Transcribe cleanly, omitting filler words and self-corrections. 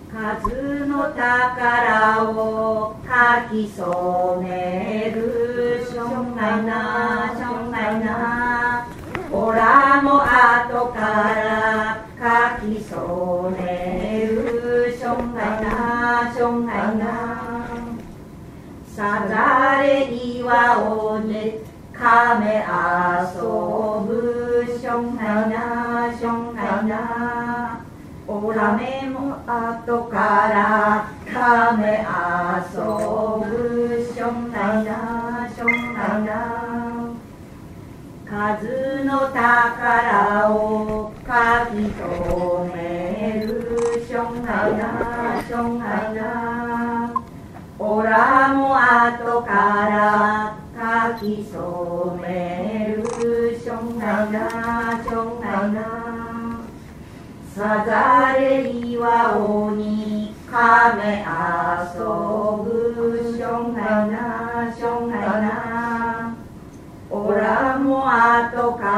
数の宝をかき染めるしょんがいなしょんがいな、おらも後からかき染めるしょんがいなしょんがいな、さざれ岩尾に亀遊ぶしょんがいなしょんがいな、おらめも後から亀遊ぶしょんがいなしょんがいな、数の宝をかき止めるしょんがいなしょんがいな、おらも後からかき染めるしょんがいなしょんがいな、さざれ岩尾に亀遊ぶしょんがいなしょんがいな、おらも後か